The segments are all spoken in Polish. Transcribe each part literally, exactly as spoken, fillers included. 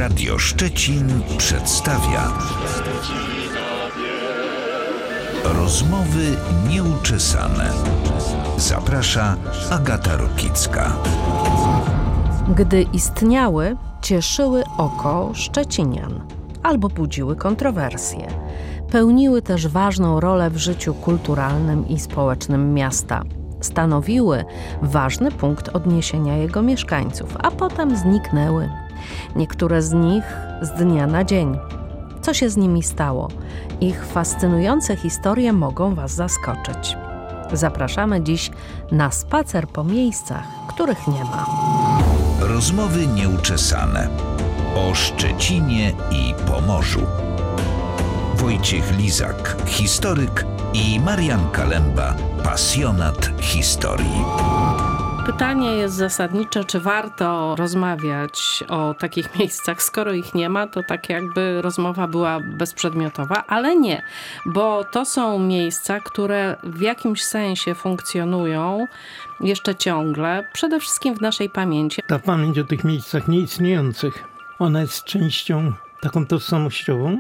Radio Szczecin przedstawia Rozmowy nieuczesane. Zaprasza Agata Rokicka. Gdy istniały, cieszyły oko szczecinian albo budziły kontrowersje. Pełniły też ważną rolę w życiu kulturalnym i społecznym miasta. Stanowiły ważny punkt odniesienia jego mieszkańców, a potem zniknęły. Niektóre z nich z dnia na dzień. Co się z nimi stało? Ich fascynujące historie mogą Was zaskoczyć. Zapraszamy dziś na spacer po miejscach, których nie ma. Rozmowy nieuczesane o Szczecinie i Pomorzu. Wojciech Lizak, historyk, i Marian Kalemba, pasjonat historii. Pytanie jest zasadnicze, czy warto rozmawiać o takich miejscach. Skoro ich nie ma, to tak jakby rozmowa była bezprzedmiotowa, ale nie, bo to są miejsca, które w jakimś sensie funkcjonują jeszcze ciągle, przede wszystkim w naszej pamięci. Ta pamięć o tych miejscach nieistniejących, ona jest częścią taką tożsamościową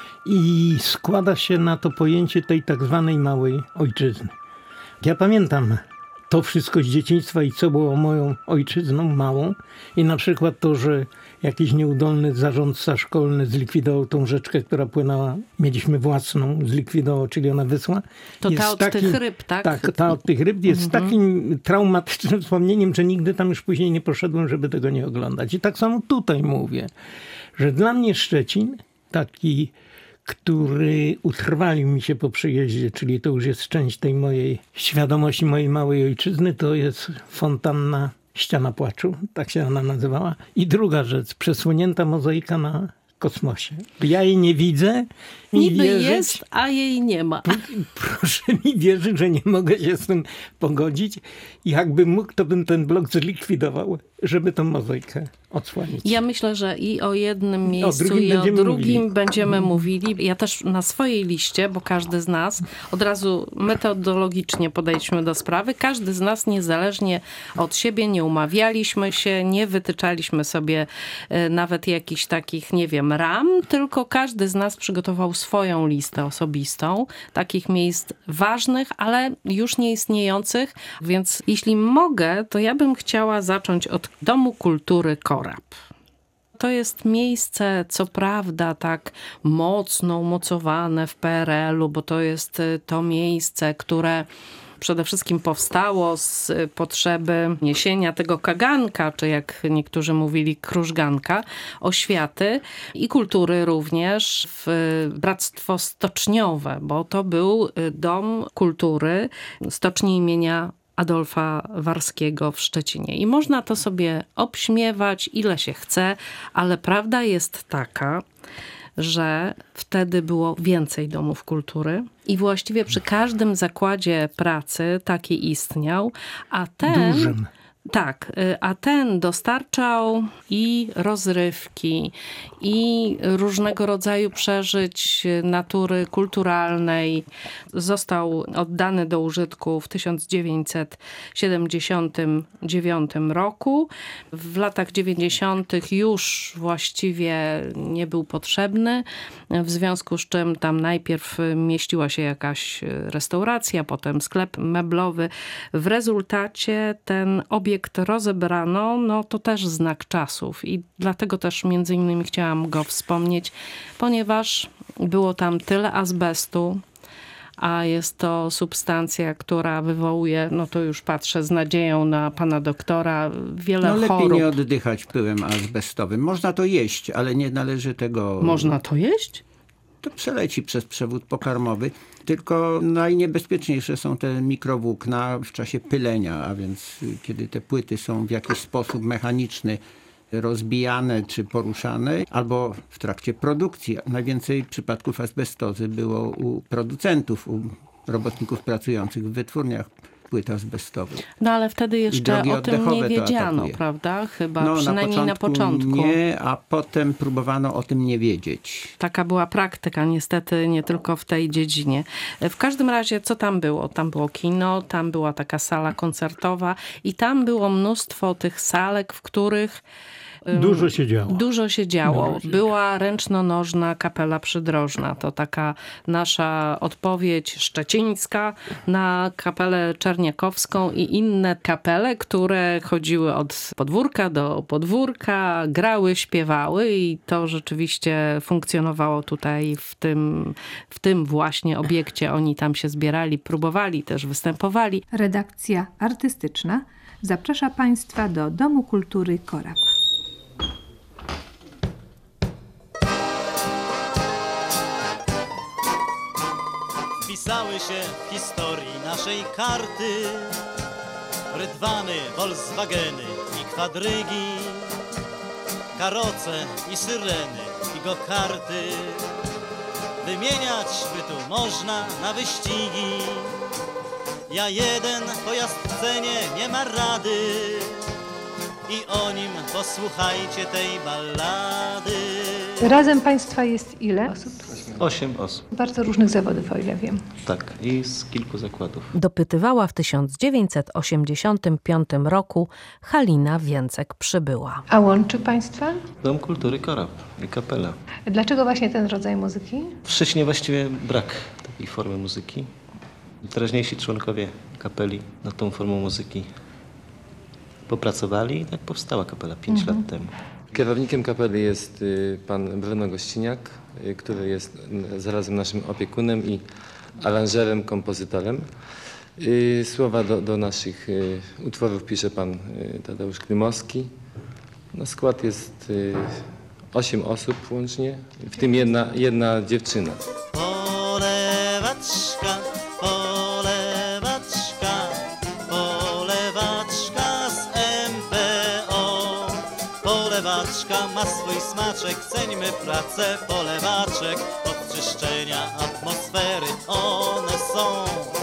i składa się na to pojęcie tej tak zwanej małej ojczyzny. Ja pamiętam to wszystko z dzieciństwa i co było moją ojczyzną małą. I na przykład to, że jakiś nieudolny zarządca szkolny zlikwidował tą rzeczkę, która płynęła, mieliśmy własną, zlikwidował, czyli ona wysła. To jest ta od takim, tych ryb, tak? Tak, ta od tych ryb jest mhm. takim traumatycznym wspomnieniem, że nigdy tam już później nie poszedłem, żeby tego nie oglądać. I tak samo tutaj mówię, że dla mnie Szczecin, taki, który utrwalił mi się po przyjeździe, czyli to już jest część tej mojej świadomości, mojej małej ojczyzny, to jest fontanna Ściana Płaczu, tak się ona nazywała. I druga rzecz, przesłonięta mozaika na kosmosie. Ja jej nie widzę. Niby wierzyć, jest, a jej nie ma. Proszę mi wierzyć, że nie mogę się z tym pogodzić. Jakbym mógł, to bym ten blok zlikwidował, żeby tą mozaikę odsłonić. Ja myślę, że i o jednym miejscu, o i o drugim mówili. będziemy mówili. Ja też na swojej liście, bo każdy z nas, od razu metodologicznie podejdźmy do sprawy, każdy z nas niezależnie od siebie nie umawialiśmy się, nie wytyczaliśmy sobie nawet jakichś takich, nie wiem, ram, tylko każdy z nas przygotował swoją listę osobistą takich miejsc ważnych, ale już nieistniejących, więc jeśli mogę, to ja bym chciała zacząć od Domu Kultury Korab. To jest miejsce, co prawda, tak mocno umocowane w P R L-u, bo to jest to miejsce, które przede wszystkim powstało z potrzeby niesienia tego kaganka, czy jak niektórzy mówili krużganka, oświaty i kultury również w Bractwo Stoczniowe, bo to był Dom Kultury Stoczni imienia Adolfa Warskiego w Szczecinie. I można to sobie obśmiewać ile się chce, ale prawda jest taka, że wtedy było więcej domów kultury i właściwie przy każdym zakładzie pracy taki istniał, a ten... Dużym. Tak, a ten dostarczał i rozrywki, i różnego rodzaju przeżyć natury kulturalnej. Został oddany do użytku w tysiąc dziewięćset siedemdziesiątym dziewiątym roku. W latach dziewięćdziesiątych już właściwie nie był potrzebny, w związku z czym tam najpierw mieściła się jakaś restauracja, potem sklep meblowy. W rezultacie ten obiekt rozebrano, no to też znak czasów i dlatego też między innymi chciałam go wspomnieć, ponieważ było tam tyle azbestu, a jest to substancja, która wywołuje, no to już patrzę z nadzieją na pana doktora, wiele no, lepiej chorób. Nie oddychać pyłem azbestowym. Można to jeść, ale nie należy tego... Można to jeść? To przeleci przez przewód pokarmowy. Tylko najniebezpieczniejsze są te mikrowłókna w czasie pylenia, a więc kiedy te płyty są w jakiś sposób mechaniczny rozbijane czy poruszane, albo w trakcie produkcji. Najwięcej przypadków azbestozy było u producentów, u robotników pracujących w wytwórniach płyt azbestowych. No ale wtedy jeszcze o tym nie wiedziano, prawda? Chyba no, przynajmniej na początku, na początku. Nie, a potem próbowano o tym nie wiedzieć. Taka była praktyka niestety nie tylko w tej dziedzinie. W każdym razie co tam było? Tam było kino, tam była taka sala koncertowa i tam było mnóstwo tych salek, w których Dużo się działo. Dużo się działo. Dużo się Była ręczno-nożna kapela przydrożna. To taka nasza odpowiedź szczecińska na kapelę czerniakowską i inne kapele, które chodziły od podwórka do podwórka, grały, śpiewały i to rzeczywiście funkcjonowało tutaj w tym, w tym właśnie obiekcie. Oni tam się zbierali, próbowali, też występowali. Redakcja artystyczna zaprasza Państwa do Domu Kultury Korab. Wpisały się w historii naszej karty rydwany, Volkswageny i kwadrygi, karoce i syreny i go-karty. Wymieniać by tu można na wyścigi. Ja jeden pojazd w cenie, nie ma rady. I o nim posłuchajcie tej ballady. Razem Państwa jest ile osób? Osiem osób. Bardzo różnych zawodów, o ile wiem. Tak, i z kilku zakładów. Dopytywała w tysiąc dziewięćset osiemdziesiątym piątym roku Halina Więcek-Przybyła. A łączy Państwa? Dom Kultury Korab i kapela. Dlaczego właśnie ten rodzaj muzyki? W Szczecinie właściwie brak takiej formy muzyki. Teraźniejsi członkowie kapeli nad tą formą muzyki popracowali i tak powstała kapela pięć Mhm. lat temu. Kierownikiem kapeli jest y, pan Bruno Gościniak, y, który jest y, zarazem naszym opiekunem i aranżerem, kompozytorem. Y, Słowa do, do naszych y, utworów pisze pan y, Tadeusz Klymowski. Na skład jest y, osiem osób łącznie, w tym jedna, jedna dziewczyna. Polewaczka, polewaczka, polewaczka z M P O. Polewaczka ma swój smaczek, ceńmy pracę polewaczek. Od czyszczenia atmosfery one są.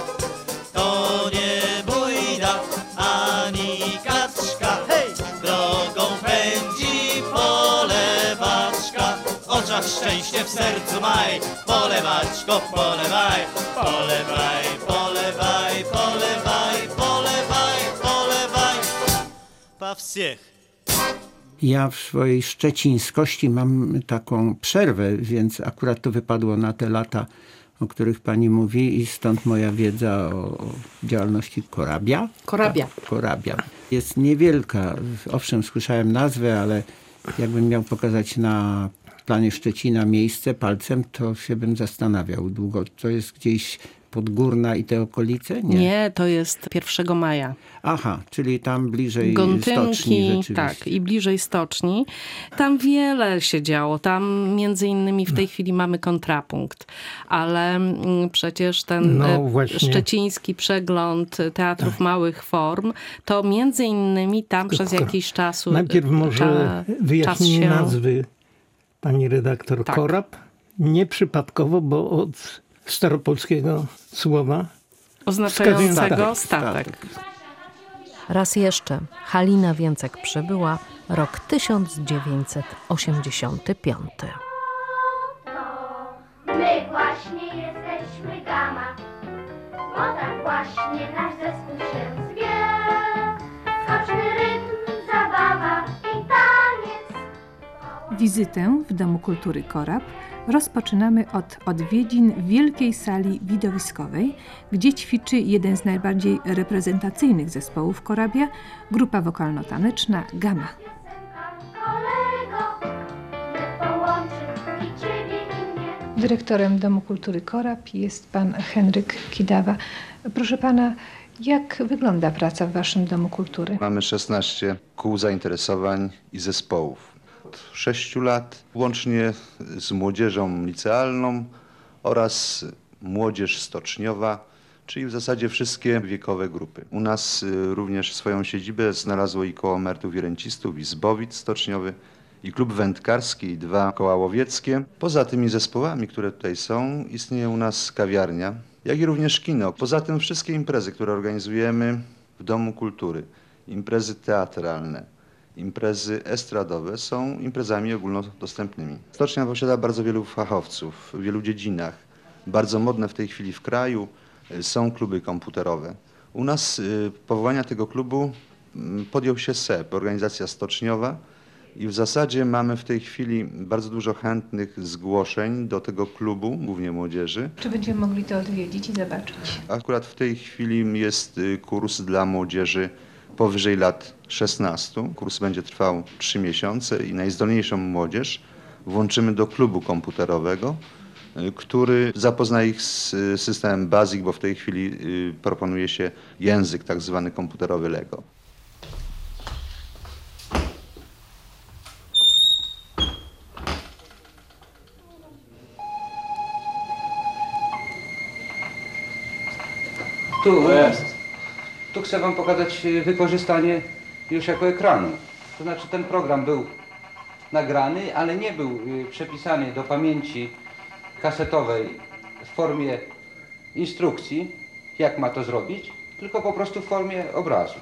To nie bójda ani kaczka, hej! Drogą pędzi polewaczka. W oczach szczęście, w sercu maj. Polewaczko, polewaj, polewaj, polewaj, polewaj, polewaj, polewaj. Pa wsiech. Ja w swojej szczecińskości mam taką przerwę, więc akurat to wypadło na te lata, o których pani mówi i stąd moja wiedza o, o działalności Korabia. Korabia. Tak, Korabia. Jest niewielka. Owszem, słyszałem nazwę, ale jakbym miał pokazać na planie Szczecina miejsce palcem, to się bym zastanawiał długo. To jest gdzieś Podgórna i te okolice? Nie. Nie, to jest pierwszego maja. Aha, czyli tam bliżej Gontynki, stoczni rzeczywiście. tak, i bliżej stoczni. Tam wiele się działo. Tam między innymi w tej chwili mamy kontrapunkt. Ale mm, przecież ten No, e, właśnie. szczeciński przegląd teatrów małych form, to między innymi tam przez Tylko jakiś czas... Najpierw może ta, wyjaśnijmy czas się... nazwy pani redaktor. Tak. Korab. Nieprzypadkowo, bo od staropolskiego słowa Oznaczającego Statek. statek. Raz jeszcze Halina Więcek-Przybyła, rok tysiąc dziewięćset osiemdziesiąty piąty. My właśnie jesteśmy Gama, bo tak właśnie nasz zespół się zwie. Skoczny rytm, zabawa i taniec. Wizytę w Domu Kultury Korab rozpoczynamy od odwiedzin wielkiej sali widowiskowej, gdzie ćwiczy jeden z najbardziej reprezentacyjnych zespołów Korabia, grupa wokalno-taneczna Gama. Kolego, my połączy i ciebie i mnie. Dyrektorem Domu Kultury Korab jest pan Henryk Kidawa. Proszę pana, jak wygląda praca w waszym Domu Kultury? Mamy szesnaście kół zainteresowań i zespołów. Od sześciu lat łącznie z młodzieżą licealną oraz młodzież stoczniowa, czyli w zasadzie wszystkie wiekowe grupy. U nas y, również swoją siedzibę znalazło i koło emerytów i rencistów, i Zbowic stoczniowy, i klub wędkarski, i dwa koła łowieckie. Poza tymi zespołami, które tutaj są, istnieje u nas kawiarnia, jak i również kino. Poza tym wszystkie imprezy, które organizujemy w Domu Kultury, imprezy teatralne, imprezy estradowe są imprezami ogólnodostępnymi. Stocznia posiada bardzo wielu fachowców w wielu dziedzinach. Bardzo modne w tej chwili w kraju są kluby komputerowe. U nas y, powołania tego klubu podjął się S E P, organizacja stoczniowa, I w zasadzie mamy w tej chwili bardzo dużo chętnych zgłoszeń do tego klubu, głównie młodzieży. Czy będziemy mogli to odwiedzić i zobaczyć? Akurat w tej chwili jest kurs dla młodzieży powyżej lat szesnastu. Kurs będzie trwał trzy miesiące i najzdolniejszą młodzież włączymy do klubu komputerowego, który zapozna ich z systemem BASIC, bo w tej chwili proponuje się język tak zwany komputerowy Lego. Tu jest. Tu chcę wam pokazać wykorzystanie już jako ekranu. To znaczy ten program był nagrany, ale nie był przepisany do pamięci kasetowej w formie instrukcji, jak ma to zrobić, tylko po prostu w formie obrazu.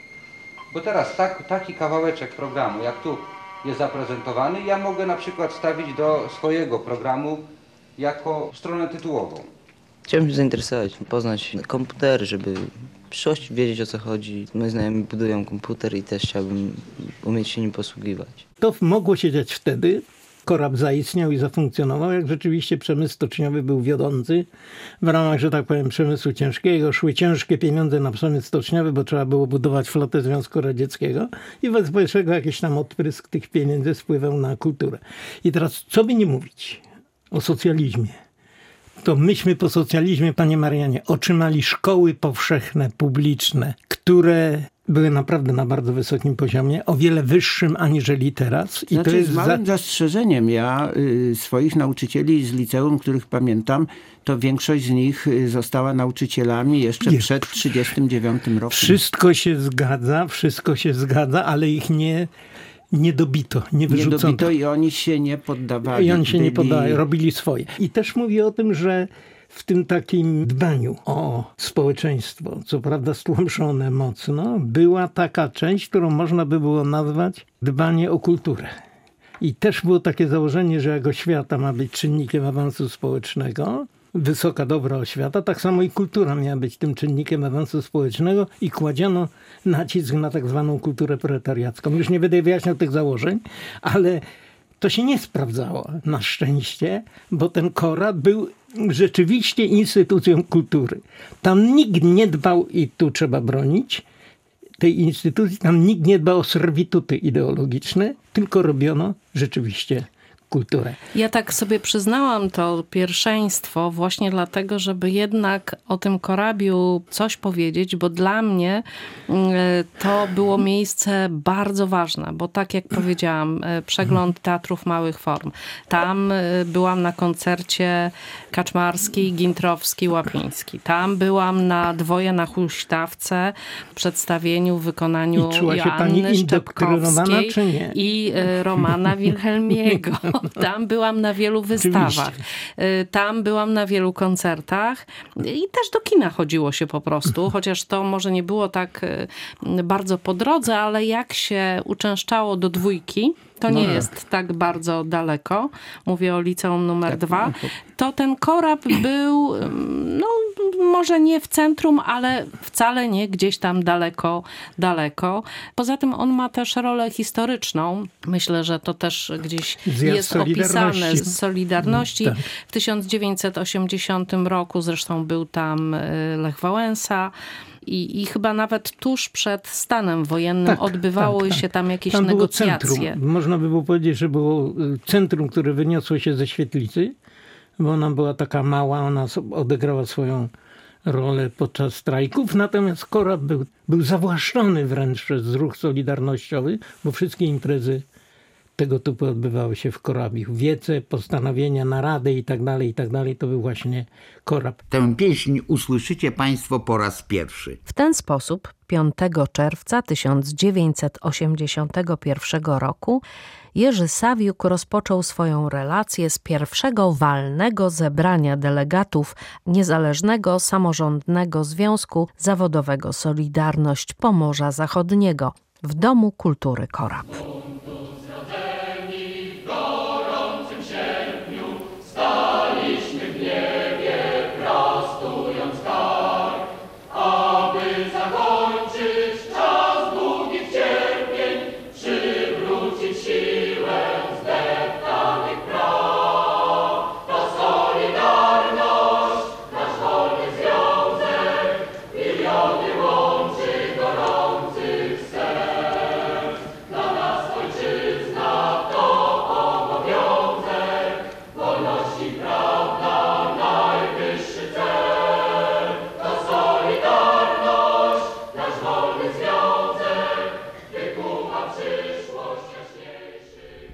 Bo teraz tak, taki kawałeczek programu, jak tu jest zaprezentowany, ja mogę na przykład wstawić do swojego programu jako stronę tytułową. Chciałbym się zainteresować, poznać komputery, żeby w przyszłości wiedzieć, o co chodzi. Moi znajomi budują komputer i też chciałbym umieć się nim posługiwać. To mogło się dziać wtedy. Korab zaistniał i zafunkcjonował, jak rzeczywiście przemysł stoczniowy był wiodący. W ramach, że tak powiem, przemysłu ciężkiego szły ciężkie pieniądze na przemysł stoczniowy, bo trzeba było budować flotę Związku Radzieckiego i wobec powyższego jakiś tam odprysk tych pieniędzy wpływał na kulturę. I teraz, co by nie mówić o socjalizmie, to myśmy po socjalizmie, panie Marianie, otrzymali szkoły powszechne, publiczne, które były naprawdę na bardzo wysokim poziomie, o wiele wyższym aniżeli teraz. I znaczy, to jest z małym za... zastrzeżeniem. Ja y, swoich nauczycieli z liceum, których pamiętam, to większość z nich została nauczycielami jeszcze Nie. przed trzydziestym dziewiątym rokiem. Wszystko się zgadza, wszystko się zgadza, ale ich nie... Nie dobito, nie wyrzucono. Nie dobito i oni się nie poddawali. I oni się Byli... nie poddawali, robili swoje. I też mówię o tym, że w tym takim dbaniu o społeczeństwo, co prawda stłamszone mocno, była taka część, którą można by było nazwać dbanie o kulturę. I też było takie założenie, że jak oświata ma być czynnikiem awansu społecznego, wysoka, dobra oświata, tak samo i kultura miała być tym czynnikiem awansu społecznego i kładziono nacisk na tak zwaną kulturę proletariacką. Już nie będę wyjaśniał tych założeń, ale to się nie sprawdzało na szczęście, bo ten Korab był rzeczywiście instytucją kultury. Tam nikt nie dbał, i tu trzeba bronić tej instytucji, tam nikt nie dbał o serwituty ideologiczne, tylko robiono rzeczywiście kulturę. Ja tak sobie przyznałam to pierwszeństwo właśnie dlatego, żeby jednak o tym Korabiu coś powiedzieć, bo dla mnie to było miejsce bardzo ważne, bo tak jak powiedziałam, przegląd teatrów małych form. Tam byłam na koncercie Kaczmarski, Gintrowski, Łapiński. Tam byłam na Dwoje na huśtawce, przedstawieniu, wykonaniu I czuła się Joanny pani indoktrynowana, Szczepkowskiej czy nie? i Romana Wilhelmiego. Tam byłam na wielu wystawach. Oczywiście. Tam byłam na wielu koncertach i też do kina chodziło się po prostu, chociaż to może nie było tak bardzo po drodze, ale jak się uczęszczało do Dwójki, to nie no. jest tak bardzo daleko, mówię o liceum numer tak, dwa, to ten Korab był, no może nie w centrum, ale wcale nie gdzieś tam daleko, daleko. Poza tym on ma też rolę historyczną. Myślę, że to też gdzieś Zjazd jest opisane z Solidarności. Tak. W tysiąc dziewięćset osiemdziesiątym roku zresztą był tam Lech Wałęsa. I, I chyba nawet tuż przed stanem wojennym tak, odbywały tak, tak. się tam jakieś tam negocjacje. Było centrum. Można by było powiedzieć, że było centrum, które wyniosło się ze świetlicy, bo ona była taka mała, ona odegrała swoją rolę podczas strajków, natomiast Korab był, był zawłaszczony wręcz przez ruch solidarnościowy, bo wszystkie imprezy tego typu odbywały się w Korabiu. Wiece, postanowienia, narady i tak dalej, i tak dalej, to był właśnie Korab. Tę pieśń usłyszycie państwo po raz pierwszy. W ten sposób piątego czerwca tysiąc dziewięćset osiemdziesiątego pierwszego roku Jerzy Sawiuk rozpoczął swoją relację z pierwszego walnego zebrania delegatów Niezależnego Samorządnego Związku Zawodowego Solidarność Pomorza Zachodniego w Domu Kultury Korab. Zakończyć czas długich cierpień, przywrócić sił.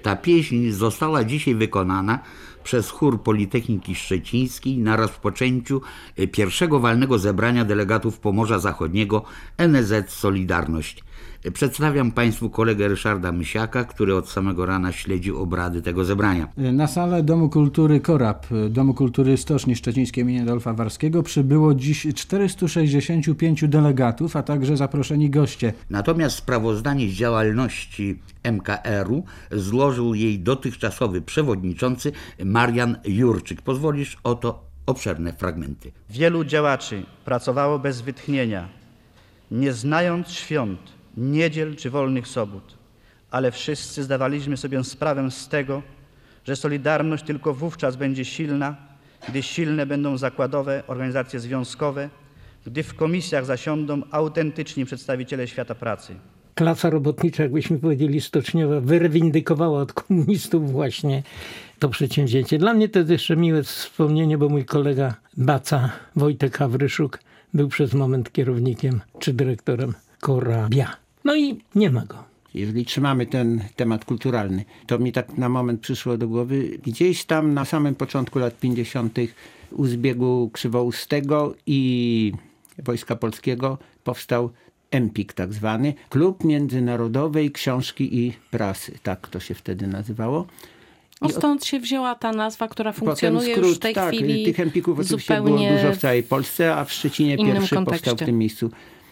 Ta pieśń została dzisiaj wykonana przez chór Politechniki Szczecińskiej na rozpoczęciu pierwszego walnego zebrania delegatów Pomorza Zachodniego N S Z Solidarność. Przedstawiam Państwu kolegę Ryszarda Mysiaka, który od samego rana śledził obrady tego zebrania. Na salę Domu Kultury Korab, Domu Kultury Stoczni Szczecińskiej im. Adolfa Warskiego przybyło dziś czterystu sześćdziesięciu pięciu delegatów, a także zaproszeni goście. Natomiast sprawozdanie z działalności M K R-u złożył jej dotychczasowy przewodniczący Marian Jurczyk. Pozwolisz, oto obszerne fragmenty. Wielu działaczy pracowało bez wytchnienia, nie znając świąt, niedziel czy wolnych sobót, ale wszyscy zdawaliśmy sobie sprawę z tego, że Solidarność tylko wówczas będzie silna, gdy silne będą zakładowe organizacje związkowe, gdy w komisjach zasiądą autentyczni przedstawiciele świata pracy. Klasa robotnicza, jakbyśmy powiedzieli stoczniowa, wyrewindykowała od komunistów właśnie to przedsięwzięcie. Dla mnie to jest jeszcze miłe wspomnienie, bo mój kolega Baca, Wojtek Hawryszuk, był przez moment kierownikiem czy dyrektorem Korabia. No i nie ma go. Jeżeli trzymamy ten temat kulturalny, to mi tak na moment przyszło do głowy, gdzieś tam na samym początku lat pięćdziesiątych u zbiegu Krzywoustego i Wojska Polskiego powstał EMPIK tak zwany, Klub Międzynarodowej Książki i Prasy, tak to się wtedy nazywało. No stąd się wzięła ta nazwa, która funkcjonuje skrót, już w tej tak, chwili tych empików oczywiście zupełnie było dużo w całej Polsce, a w Szczecinie pierwszy kontekście. powstał w tym miejscu.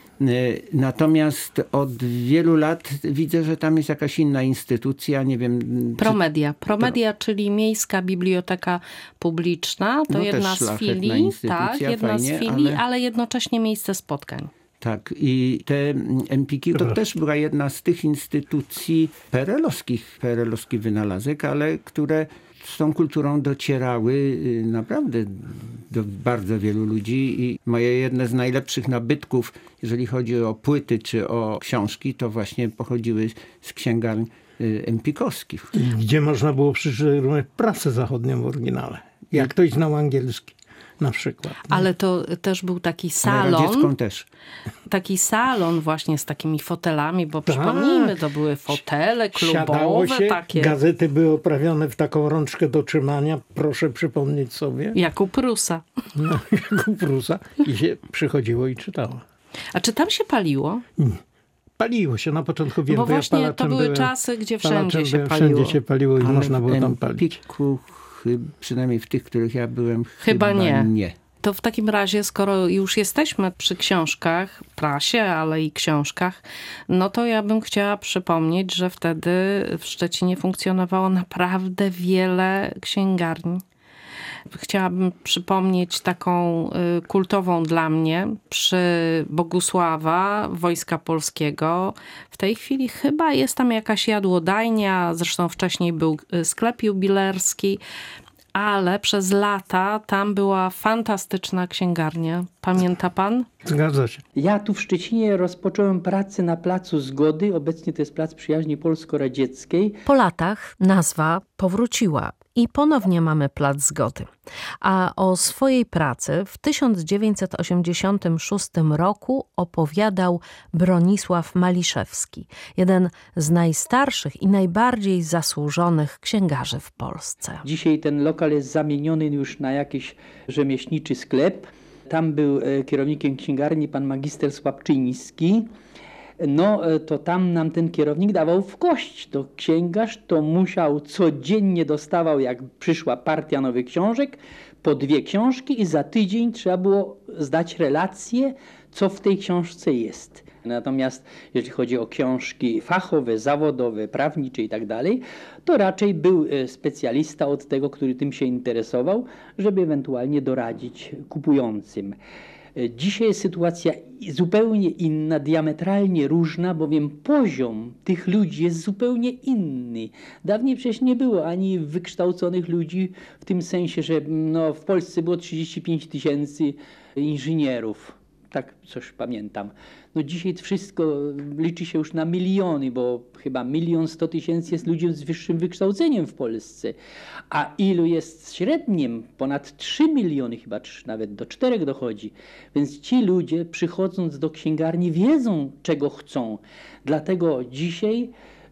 Natomiast od wielu lat widzę, że tam jest jakaś inna instytucja, nie wiem... Promedia. Promedia, Pro... czyli Miejska Biblioteka Publiczna, to no jedna z filii, tak, jedna fajnie, z filii, ale... ale jednocześnie miejsce spotkań. Tak, i te empiki to też była jedna z tych instytucji perelowskich, perelowski wynalazek, ale które z tą kulturą docierały naprawdę do bardzo wielu ludzi i moje jedne z najlepszych nabytków, jeżeli chodzi o płyty czy o książki, to właśnie pochodziły z księgarni empikowskich. Gdzie można było przeczytać prasę zachodnią w oryginale. Jak ktoś znał angielski. Na przykład. No. Ale to też był taki salon. Też. Taki salon właśnie z takimi fotelami, bo tak. Przypomnijmy, to były fotele klubowe. Się, takie. Gazety były oprawione w taką rączkę do trzymania. Proszę przypomnieć sobie. Jak u Prusa. No, jak u Prusa. I się przychodziło i czytało. A czy tam się paliło? Nie. Paliło się na początku, wiem, bo właśnie ja to były byłem, czasy, gdzie wszędzie się byłem, paliło. Wszędzie się paliło i ale można było tam palić. Empiku, przynajmniej w tych, których ja byłem, chyba, chyba nie. nie. To w takim razie, skoro już jesteśmy przy książkach, prasie, ale i książkach, no to ja bym chciała przypomnieć, że wtedy w Szczecinie funkcjonowało naprawdę wiele księgarni. Chciałabym przypomnieć taką kultową dla mnie przy Bogusława Wojska Polskiego. W tej chwili chyba jest tam jakaś jadłodajnia, zresztą wcześniej był sklep jubilerski, ale przez lata tam była fantastyczna księgarnia. Pamięta pan? Zgadza się. Ja tu w Szczecinie rozpocząłem pracę na Placu Zgody. Obecnie to jest Plac Przyjaźni Polsko-Radzieckiej. Po latach nazwa powróciła i ponownie mamy Plac Zgody. A o swojej pracy w tysiąc dziewięćset osiemdziesiątym szóstym roku opowiadał Bronisław Maliszewski, jeden z najstarszych i najbardziej zasłużonych księgarzy w Polsce. Dzisiaj ten lokal jest zamieniony już na jakiś rzemieślniczy sklep. Tam był kierownikiem księgarni pan magister Słabczyński. No to tam nam ten kierownik dawał w kość. To księgarz to musiał codziennie dostawał, jak przyszła partia nowych książek, po dwie książki i za tydzień trzeba było zdać relację, co w tej książce jest. Natomiast jeżeli chodzi o książki fachowe, zawodowe, prawnicze i tak dalej, to raczej był specjalista od tego, który tym się interesował, żeby ewentualnie doradzić kupującym. Dzisiaj jest sytuacja zupełnie inna, diametralnie różna, bowiem poziom tych ludzi jest zupełnie inny. Dawniej przecież nie było ani wykształconych ludzi w tym sensie, że no, w Polsce było trzydzieści pięć tysięcy inżynierów. Tak coś pamiętam. No dzisiaj wszystko liczy się już na miliony, bo chyba milion sto tysięcy jest ludzi z wyższym wykształceniem w Polsce. A ilu jest średnim? Ponad trzy miliony, chyba nawet do czterech dochodzi. Więc ci ludzie przychodząc do księgarni wiedzą, czego chcą. Dlatego dzisiaj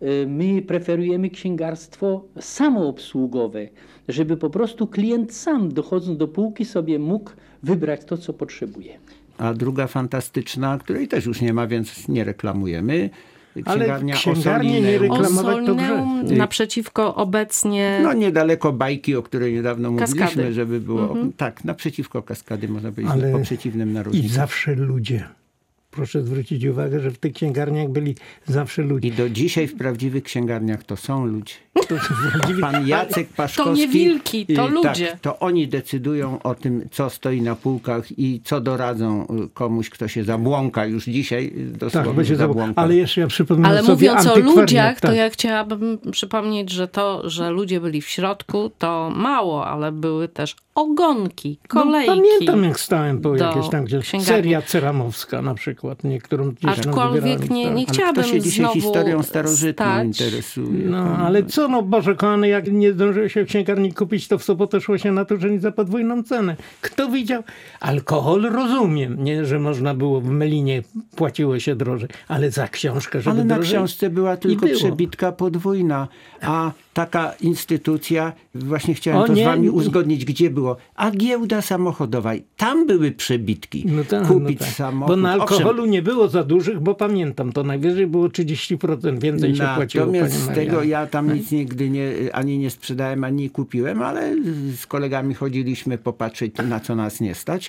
My preferujemy księgarstwo samoobsługowe, żeby po prostu klient sam, dochodząc do półki, sobie mógł wybrać to, co potrzebuje. A druga fantastyczna, której też już nie ma, więc nie reklamujemy. Księgarnia, ale księgarnię nie reklamować to grze. Naprzeciwko obecnie... No niedaleko Bajki, o której niedawno Kaskady. mówiliśmy, żeby było... Mhm. Tak, naprzeciwko Kaskady, można powiedzieć, ale po przeciwnym narożniku. I zawsze ludzie. Proszę zwrócić uwagę, że w tych księgarniach byli zawsze ludzie. I do dzisiaj w prawdziwych księgarniach to są ludzie. To Pan Jacek Paszkowski. To nie wilki, to ludzie. Tak, to oni decydują o tym, co stoi na półkach i co doradzą komuś, kto się zabłąka już dzisiaj. Dosłownie tak, się zabłąka. Ale jeszcze ja przypomnę Ale sobie mówiąc o ludziach, tak. to ja chciałabym przypomnieć, że to, że ludzie byli w środku, to mało, ale były też ogonki, kolejki. No, pamiętam, jak stałem po jakieś tam, gdzie seria ceramowska na przykład. Niektórą Aczkolwiek nie, nie chciałabym się dzisiaj znowu historią starożytną stać. interesuje. No, ale co, no Boże kochany, jak nie zdążyło się w księgarni kupić, to w sobotę szło się na to, że nie za podwójną cenę. Kto widział? Alkohol rozumiem, nie, że można było w Melinie, płaciło się drożej, ale za książkę, żeby Ale na drożej. książce była tylko przebitka podwójna, a taka instytucja, właśnie chciałem o, to nie, z wami nie. uzgodnić, gdzie było. A giełda samochodowa, tam były przebitki. No tak, Kupić no tak. samochód. Bo na alkoholu Owszem, nie było za dużych, bo pamiętam, to najwyżej było trzydzieści procent więcej się płaciło. Natomiast z Pani tego Maria. ja tam nic nigdy nie, ani nie sprzedałem, ani nie kupiłem, ale z kolegami chodziliśmy popatrzeć, na co nas nie stać.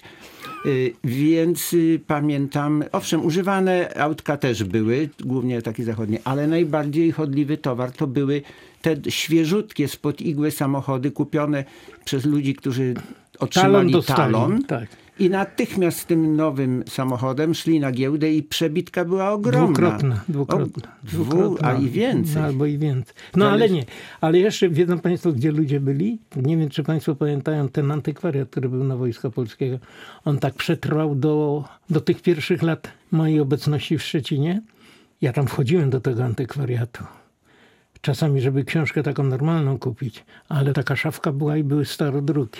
Y, więc y, pamiętam, owszem, używane autka też były, głównie takie zachodnie, ale najbardziej chodliwy towar to były te świeżutkie spod igły samochody kupione przez ludzi, którzy otrzymali talon, talon tak. i natychmiast z tym nowym samochodem szli na giełdę i przebitka była ogromna. Dwukrotna. dwukrotna, o, dwu, dwukrotna. A i więcej. No, albo i więcej. No ale nie. Ale jeszcze wiedzą państwo, gdzie ludzie byli? Nie wiem, czy państwo pamiętają ten antykwariat, który był na Wojska Polskiego. On tak przetrwał do, do tych pierwszych lat mojej obecności w Szczecinie. Ja tam wchodziłem do tego antykwariatu. Czasami, żeby książkę taką normalną kupić, ale taka szafka była i były starodruki.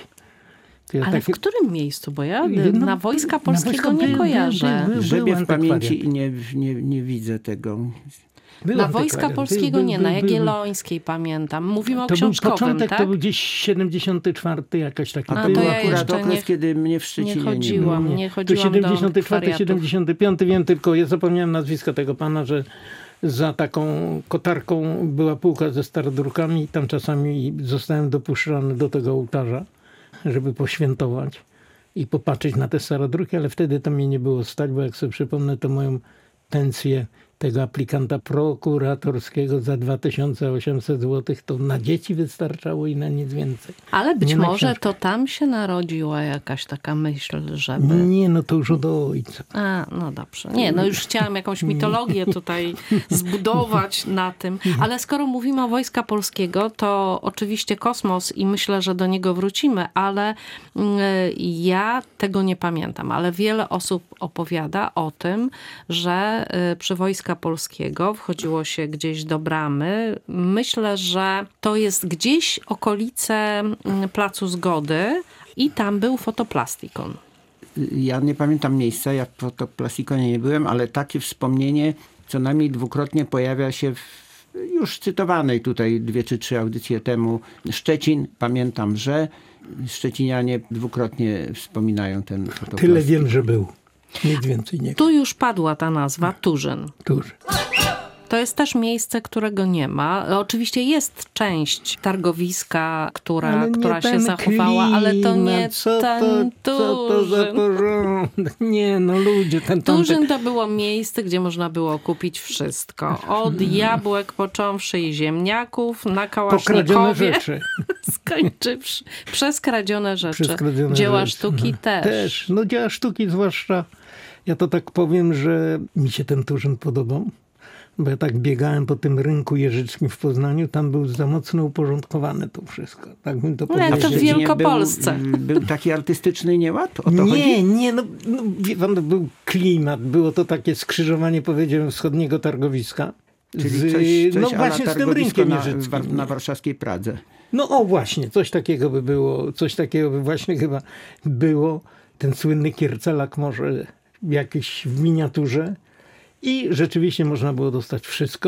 Ja ale takie... w którym miejscu? Bo ja no, na Wojska Polskiego na nie kojarzę. Grzebie w pamięci i nie, nie, nie widzę tego. Był na Wojska Polskiego był, nie, był, na Jagiellońskiej był, pamiętam. Mówimy to o książkowym, był początek, tak? To był gdzieś siedemdziesiąty czwarty jakaś taka. A to był ja akurat okres, nie, kiedy mnie w Szczecinie nie chodziłam. Nie, nie chodziłam to siedemdziesiąty czwarty, siedemdziesiąty piąty wiem tylko, ja zapomniałem nazwiska tego pana, że za taką kotarką była półka ze starodrukami i tam czasami zostałem dopuszczony do tego ołtarza, żeby poświętować i popatrzeć na te starodruki, ale wtedy to mnie nie było stać, bo jak sobie przypomnę, to moją pensję tego aplikanta prokuratorskiego za dwa tysiące osiemset złotych to na dzieci wystarczało i na nic więcej. Ale być może to tam się narodziła jakaś taka myśl, żeby... Nie, no to już od ojca. A, no dobrze. Nie, no już chciałam jakąś mitologię tutaj zbudować na tym. Ale skoro mówimy o Wojska Polskiego, to oczywiście kosmos i myślę, że do niego wrócimy, ale ja tego nie pamiętam. Ale wiele osób opowiada o tym, że przy Wojska Polskiego wchodziło się gdzieś do bramy. Myślę, że to jest gdzieś okolice Placu Zgody i tam był fotoplastikon. Ja nie pamiętam miejsca, ja w fotoplastikonie nie byłem, ale takie wspomnienie co najmniej dwukrotnie pojawia się w już cytowanej tutaj dwie czy trzy audycje temu Szczecin. Pamiętam, że szczecinianie dwukrotnie wspominają ten fotoplastikon. Tyle wiem, że był. Nic więcej nie. Tu już padła ta nazwa, Turzyn. Turzyn. To jest też miejsce, którego nie ma. Oczywiście jest część targowiska, która, która się zachowała, klimat, ale to nie co ten to, co to za porządek? Nie, no ludzie. Ten Turzyn to było miejsce, gdzie można było kupić wszystko. Od jabłek począwszy i ziemniaków na Kałasznikowie. rzeczy. Skończywszy. Przez kradzione rzeczy. Przez kradzione dzieła rzeczy. sztuki no, też. Też. No dzieła sztuki zwłaszcza. Ja to tak powiem, że mi się ten Turzyn podobał. Bo ja tak biegałem po tym rynku jeżyczkim w Poznaniu, tam był za mocno uporządkowane to wszystko. Tak bym to powiedział. Ale to w Wielkopolsce. Był, był taki artystyczny nieład? O to nie, chodzi? nie, no, no wie pan, był klimat. Było to takie skrzyżowanie, powiedziałem, wschodniego targowiska. Czyli z, coś, coś no właśnie z tym rynkiem na, jeżyckim. na warszawskiej Pradze. No o właśnie, coś takiego by było, coś takiego by właśnie chyba było. Ten słynny Kiercelak może jakiś w miniaturze. I rzeczywiście można było dostać wszystko.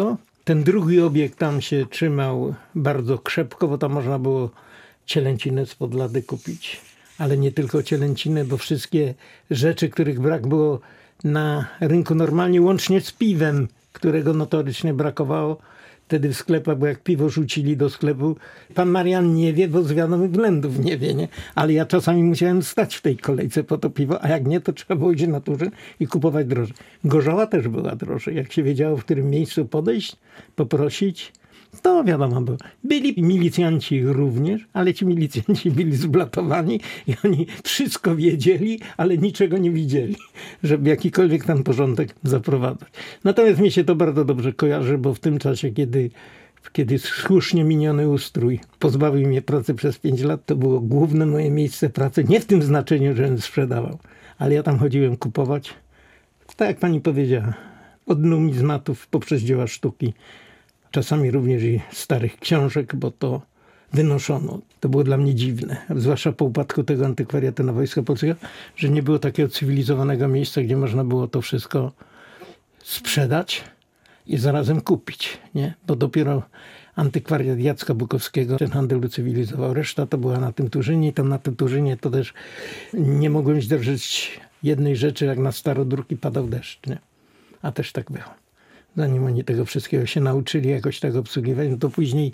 Ten drugi obiekt tam się trzymał bardzo krzepko, bo tam można było cielęcinę z Podlady kupić. Ale nie tylko cielęcinę, bo wszystkie rzeczy, których brak było na rynku normalnie, łącznie z piwem, którego notorycznie brakowało wtedy w sklepach, bo jak piwo rzucili do sklepu, pan Marian nie wie, bo z wiadomych względów nie wie, nie? Ale ja czasami musiałem stać w tej kolejce po to piwo, a jak nie, to trzeba było iść na Turzyn i kupować drożej. Gorzoła też była drożej. Jak się wiedziało, w którym miejscu podejść, poprosić, to wiadomo było. Byli milicjanci również, ale ci milicjanci byli zblatowani i oni wszystko wiedzieli, ale niczego nie widzieli, żeby jakikolwiek tam porządek zaprowadzać. Natomiast mi się to bardzo dobrze kojarzy, bo w tym czasie, kiedy, kiedy słusznie miniony ustrój pozbawił mnie pracy przez pięć lat, to było główne moje miejsce pracy. Nie w tym znaczeniu, żebym sprzedawał, ale ja tam chodziłem kupować, tak jak pani powiedziała, od numizmatów poprzez dzieła sztuki. Czasami również i starych książek, bo to wynoszono. To było dla mnie dziwne, zwłaszcza po upadku tego antykwariatu na Wojska Polskiego, że nie było takiego cywilizowanego miejsca, gdzie można było to wszystko sprzedać i zarazem kupić, nie? Bo dopiero antykwariat Jacka Bukowskiego ten handel ucywilizował. Reszta to była na tym Turzynie i tam na tym Turzynie to też nie mogłem zdarzyć jednej rzeczy, jak na starodruki padał deszcz, nie? A też tak było. Zanim oni tego wszystkiego się nauczyli jakoś tak obsługiwać, no to później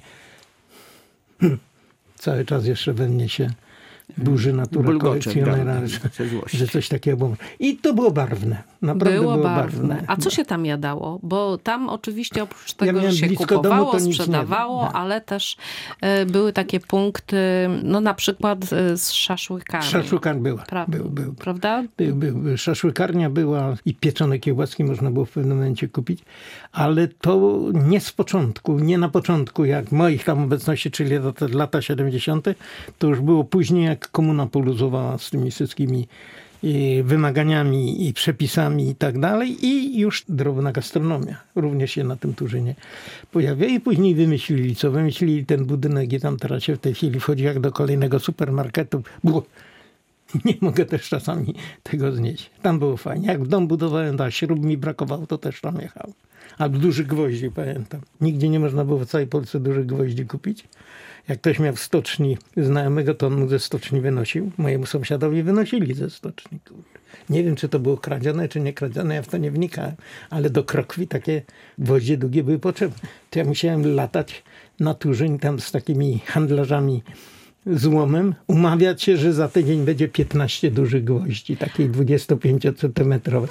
hmm, cały czas jeszcze we mnie się burzy natura Bulgocze, kolekcjonera, że, że coś takiego było. I to było barwne. Naprawdę było, było barwne. barwne. A co się tam jadało? Bo tam oczywiście oprócz tego, ja że się kupowało, domu, sprzedawało, no. ale też y, były takie punkty, no na przykład y, z szaszłykami. Szaszłykarnia była. Pra- był, był. Prawda? Był, był. Szaszłykarnia była i pieczone kiełbaski można było w pewnym momencie kupić, ale to nie z początku, nie na początku, jak moich tam obecności, czyli lata, lata siedemdziesiąte, to już było później, jak komuna poluzowała z tymi wszystkimi i wymaganiami i przepisami i tak dalej i już drobna gastronomia również się na tym Turzynie pojawia i później wymyślili co? Wymyślili ten budynek i tam teraz się w tej chwili wchodzi jak do kolejnego supermarketu. Było. Nie mogę też czasami tego znieść. Tam było fajnie. Jak w dom budowałem, to śrub mi brakowało, to też tam jechał. Albo dużych gwoździ, pamiętam. Nigdzie nie można było w całej Polsce dużych gwoździ kupić. Jak ktoś miał w stoczni znajomego, to on mu ze stoczni wynosił. Mojemu sąsiadowi wynosili ze stoczni. Nie wiem, czy to było kradzione, czy nie kradzione, ja w to nie wnikałem. Ale do krokwi takie gwoździe długie były potrzebne. To ja musiałem latać na Turzyn tam z takimi handlarzami złomem, umawiać się, że za tydzień będzie piętnaście dużych gwoździ, takich dwudziestopięciocentymetrowych.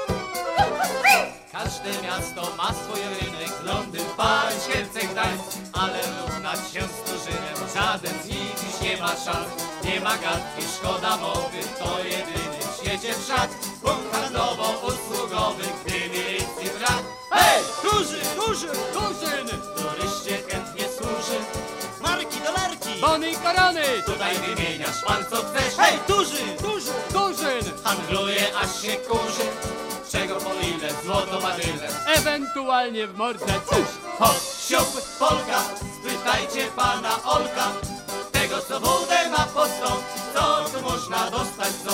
Każde miasto ma swój rynek, Londyn, Paryż, Kielce, Gdańsk, ale równać się z Turzynem żaden z nich dziś nie ma szans. Nie ma gadki, szkoda mowy, to jedyny w świecie wszak punkt handlowo-usługowy, gdy milicji brak. Hej, Turzyn, Turzyn, Turzyn, turyście chętnie służy. Marki, dolarki, Bony i korony, tutaj wymieniasz pan co chcesz. Hej, Turzyn, Turzyn, Turzyn, handluje aż się kurzy. czego po ile, złoto badyle, ewentualnie w mordę też. Hop, siup, Polka, spytajcie pana Olka, tego co wódę ma pod stąd, co tu można dostać co?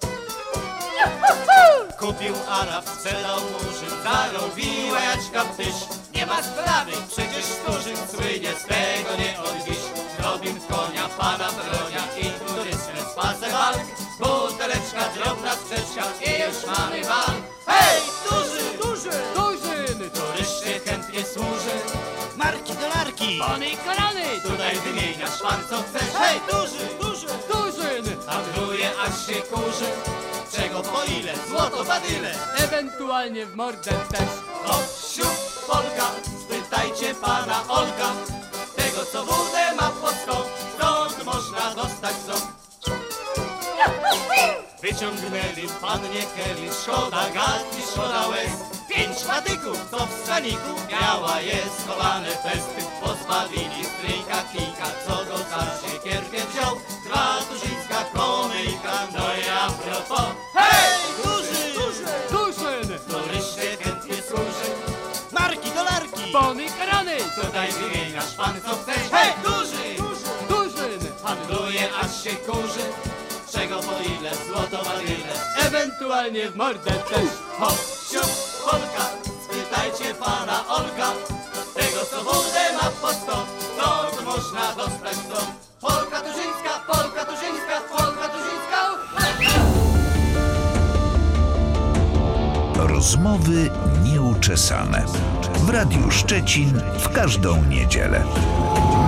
Kupił Arab, sprzedał Murzyn, zarobiła Jaćka w tyś. Nie ma sprawy, przecież Turzyn słynie z tego nie od dziś. Robin w konia, pana bronia i turystę z pasem walk. Buteleczka, drobna sprzeczka i już mamy wal. Hej, Turzyn, Turzyn, Turzyn, turyście chętnie służy. Marki, dolarki, Bony i korony, tutaj wymieniasz pan co chcesz. Hej, Turzyn, Turzyn, Turzyn, handluje aż się kurzy. Czego po ile, złoto badyle, ewentualnie w mordę też. Hop, siup, Polka, spytajcie pana Olka, tego co wódę ma pod skok, stąd można dostać co? Wyciągnęli pannie Kelly, szkoda gadki, szkoda łez. Pięć patyków, co w staniku miała jest schowane festy. Pozbawili stryjka kilka, co go za siekierkę wziął. Dwa turzyńska komyjka, no i a propos. Hej, Turzyn, Turzyn, Turzyn, turyście chętnie służy. Marki, dolarki, Bony i korony, tutaj wymieniasz pan co chcesz. Hej, Turzyn, Turzyn, handluje aż się kurzy. Czego po ile, złoto badyle, ewentualnie w mordę też. Hop, siup, Polka, spytajcie pana Olka, Rozmowy nieuczesane. W Radiu Szczecin w każdą niedzielę.